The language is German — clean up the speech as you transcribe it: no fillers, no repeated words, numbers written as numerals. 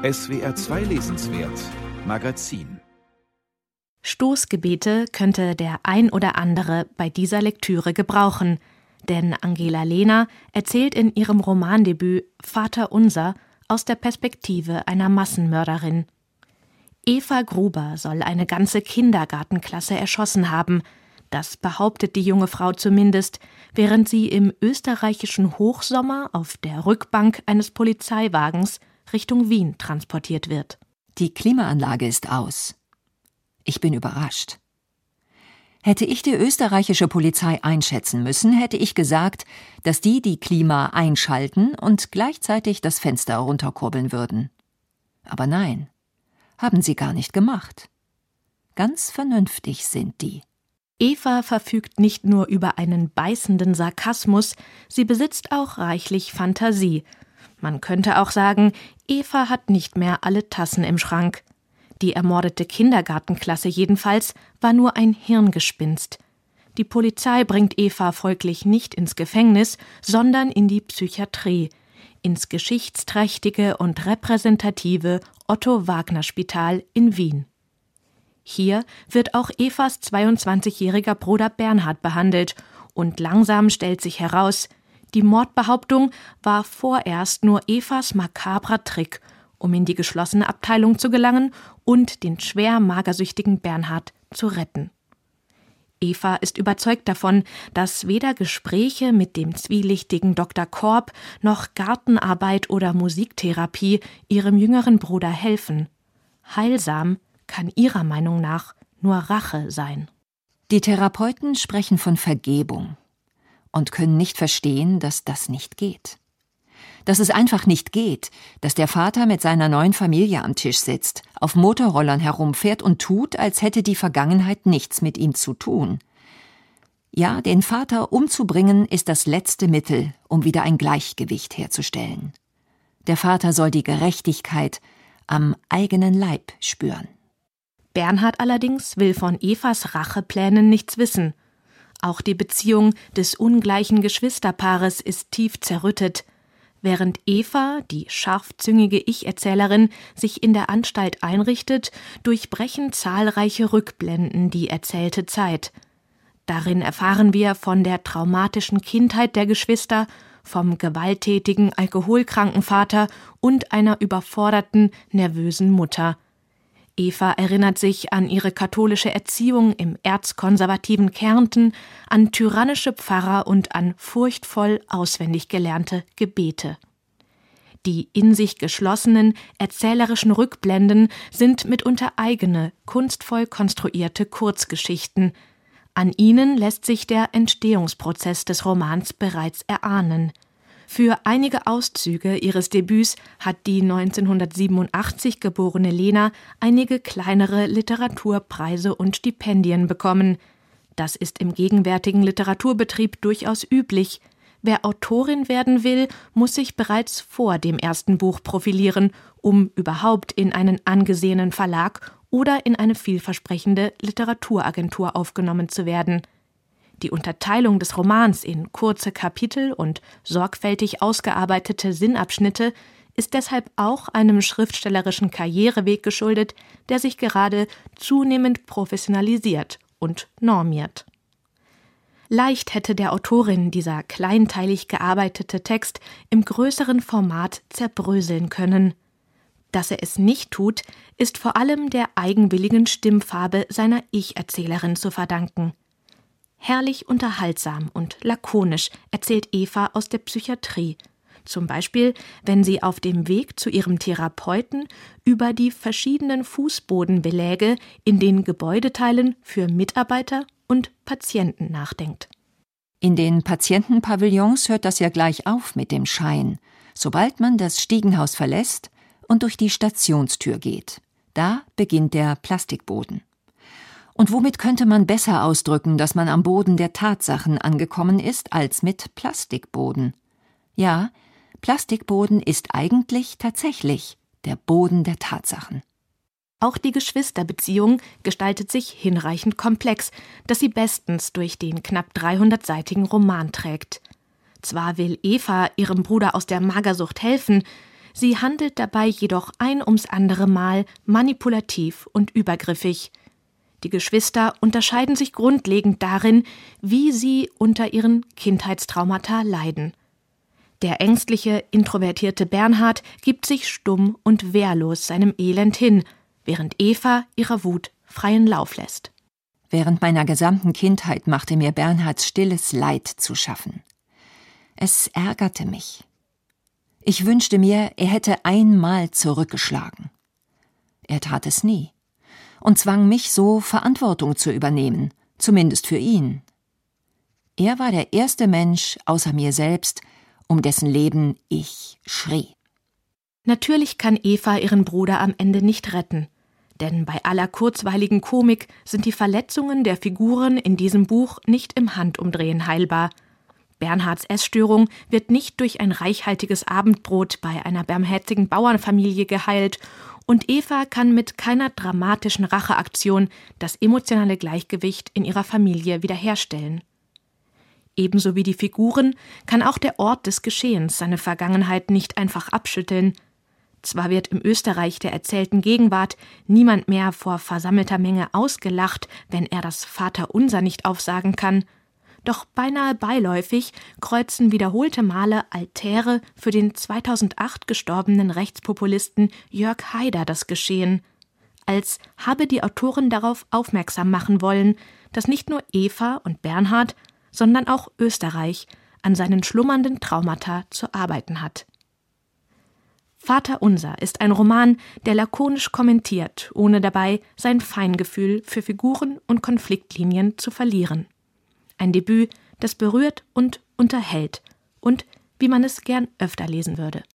SWR 2 Lesenswert Magazin. Stoßgebete könnte der ein oder andere bei dieser Lektüre gebrauchen, denn Angela Lehner erzählt in ihrem Romandebüt Vater unser aus der Perspektive einer Massenmörderin. Eva Gruber soll eine ganze Kindergartenklasse erschossen haben. Das behauptet die junge Frau zumindest, während sie im österreichischen Hochsommer auf der Rückbank eines Polizeiwagens Richtung Wien transportiert wird. Die Klimaanlage ist aus. Ich bin überrascht. Hätte ich die österreichische Polizei einschätzen müssen, hätte ich gesagt, dass die Klima einschalten und gleichzeitig das Fenster runterkurbeln würden. Aber nein, haben sie gar nicht gemacht. Ganz vernünftig sind die. Eva verfügt nicht nur über einen beißenden Sarkasmus, sie besitzt auch reichlich Fantasie. Man könnte auch sagen, Eva hat nicht mehr alle Tassen im Schrank. Die ermordete Kindergartenklasse jedenfalls war nur ein Hirngespinst. Die Polizei bringt Eva folglich nicht ins Gefängnis, sondern in die Psychiatrie, ins geschichtsträchtige und repräsentative Otto-Wagner-Spital in Wien. Hier wird auch Evas 22-jähriger Bruder Bernhard behandelt und langsam stellt sich heraus, die Mordbehauptung war vorerst nur Evas makabrer Trick, um in die geschlossene Abteilung zu gelangen und den schwer magersüchtigen Bernhard zu retten. Eva ist überzeugt davon, dass weder Gespräche mit dem zwielichtigen Dr. Korb noch Gartenarbeit oder Musiktherapie ihrem jüngeren Bruder helfen. Heilsam kann ihrer Meinung nach nur Rache sein. Die Therapeuten sprechen von Vergebung und können nicht verstehen, dass das nicht geht. Dass es einfach nicht geht, dass der Vater mit seiner neuen Familie am Tisch sitzt, auf Motorrollern herumfährt und tut, als hätte die Vergangenheit nichts mit ihm zu tun. Ja, den Vater umzubringen ist das letzte Mittel, um wieder ein Gleichgewicht herzustellen. Der Vater soll die Gerechtigkeit am eigenen Leib spüren. Bernhard allerdings will von Evas Racheplänen nichts wissen. Auch die Beziehung des ungleichen Geschwisterpaares ist tief zerrüttet. Während Eva, die scharfzüngige Ich-Erzählerin, sich in der Anstalt einrichtet, durchbrechen zahlreiche Rückblenden die erzählte Zeit. Darin erfahren wir von der traumatischen Kindheit der Geschwister, vom gewalttätigen, alkoholkranken Vater und einer überforderten, nervösen Mutter. Eva erinnert sich an ihre katholische Erziehung im erzkonservativen Kärnten, an tyrannische Pfarrer und an furchtvoll auswendig gelernte Gebete. Die in sich geschlossenen, erzählerischen Rückblenden sind mitunter eigene, kunstvoll konstruierte Kurzgeschichten. An ihnen lässt sich der Entstehungsprozess des Romans bereits erahnen. Für einige Auszüge ihres Debüts hat die 1987 geborene Lehner einige kleinere Literaturpreise und Stipendien bekommen. Das ist im gegenwärtigen Literaturbetrieb durchaus üblich. Wer Autorin werden will, muss sich bereits vor dem ersten Buch profilieren, um überhaupt in einen angesehenen Verlag oder in eine vielversprechende Literaturagentur aufgenommen zu werden. Die Unterteilung des Romans in kurze Kapitel und sorgfältig ausgearbeitete Sinnabschnitte ist deshalb auch einem schriftstellerischen Karriereweg geschuldet, der sich gerade zunehmend professionalisiert und normiert. Leicht hätte der Autorin dieser kleinteilig gearbeitete Text im größeren Format zerbröseln können. Dass er es nicht tut, ist vor allem der eigenwilligen Stimmfarbe seiner Ich-Erzählerin zu verdanken. Herrlich unterhaltsam und lakonisch erzählt Eva aus der Psychiatrie. Zum Beispiel, wenn sie auf dem Weg zu ihrem Therapeuten über die verschiedenen Fußbodenbeläge in den Gebäudeteilen für Mitarbeiter und Patienten nachdenkt. In den Patientenpavillons hört das ja gleich auf mit dem Schein, sobald man das Stiegenhaus verlässt und durch die Stationstür geht. Da beginnt der Plastikboden. Und womit könnte man besser ausdrücken, dass man am Boden der Tatsachen angekommen ist, als mit Plastikboden? Ja, Plastikboden ist eigentlich tatsächlich der Boden der Tatsachen. Auch die Geschwisterbeziehung gestaltet sich hinreichend komplex, dass sie bestens durch den knapp 300-seitigen Roman trägt. Zwar will Eva ihrem Bruder aus der Magersucht helfen, Sie handelt dabei jedoch ein ums andere Mal manipulativ und übergriffig. Die Geschwister unterscheiden sich grundlegend darin, wie sie unter ihren Kindheitstraumata leiden. Der ängstliche, introvertierte Bernhard gibt sich stumm und wehrlos seinem Elend hin, während Eva ihrer Wut freien Lauf lässt. Während meiner gesamten Kindheit machte mir Bernhards stilles Leid zu schaffen. Es ärgerte mich. Ich wünschte mir, er hätte einmal zurückgeschlagen. Er tat es nie und zwang mich so, Verantwortung zu übernehmen, zumindest für ihn. Er war der erste Mensch außer mir selbst, um dessen Leben ich schrie. Natürlich kann Eva ihren Bruder am Ende nicht retten, denn bei aller kurzweiligen Komik sind die Verletzungen der Figuren in diesem Buch nicht im Handumdrehen heilbar. Bernhards Essstörung wird nicht durch ein reichhaltiges Abendbrot bei einer barmherzigen Bauernfamilie geheilt und Eva kann mit keiner dramatischen Racheaktion das emotionale Gleichgewicht in ihrer Familie wiederherstellen. Ebenso wie die Figuren kann auch der Ort des Geschehens seine Vergangenheit nicht einfach abschütteln. Zwar wird im Österreich der erzählten Gegenwart niemand mehr vor versammelter Menge ausgelacht, wenn er das Vaterunser nicht aufsagen kann, doch beinahe beiläufig kreuzen wiederholte Male Altäre für den 2008 gestorbenen Rechtspopulisten Jörg Haider das Geschehen, als habe die Autorin darauf aufmerksam machen wollen, dass nicht nur Eva und Bernhard, sondern auch Österreich an seinen schlummernden Traumata zu arbeiten hat. Vaterunser ist ein Roman, der lakonisch kommentiert, ohne dabei sein Feingefühl für Figuren und Konfliktlinien zu verlieren. Ein Debüt, das berührt und unterhält und wie man es gern öfter lesen würde.